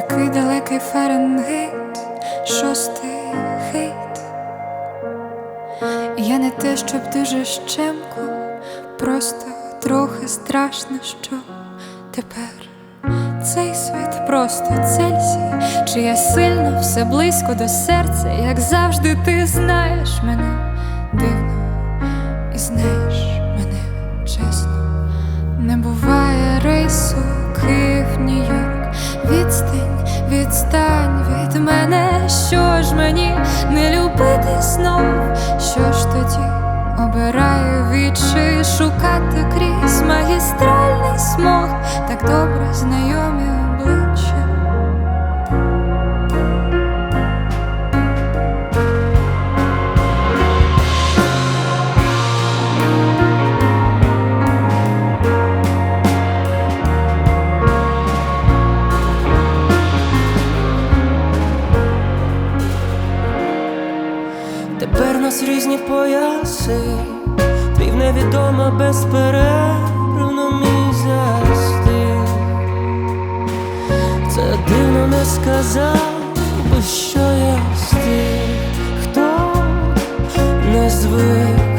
Такий далекий Фаренгейт, 6-й хейт. Я не те, щоб дуже щемко, просто трохи страшно, що тепер цей світ просто Цельсій. Чи я сильно, все близько до серця, як завжди ти знаєш мене дивно і знаєш мене чесно. Не буває рейсу Київ-Нью-Йорк, відстань від мене. Що ж мені не любити знов? Що ж тоді обираю відчай шукати крізь магістральний смог так добре знайомі обличчя? Тепер нас різні пояси, твій в невідомо безперервно мій застиг. Це дивно не сказав би, що я з тих, хто не звик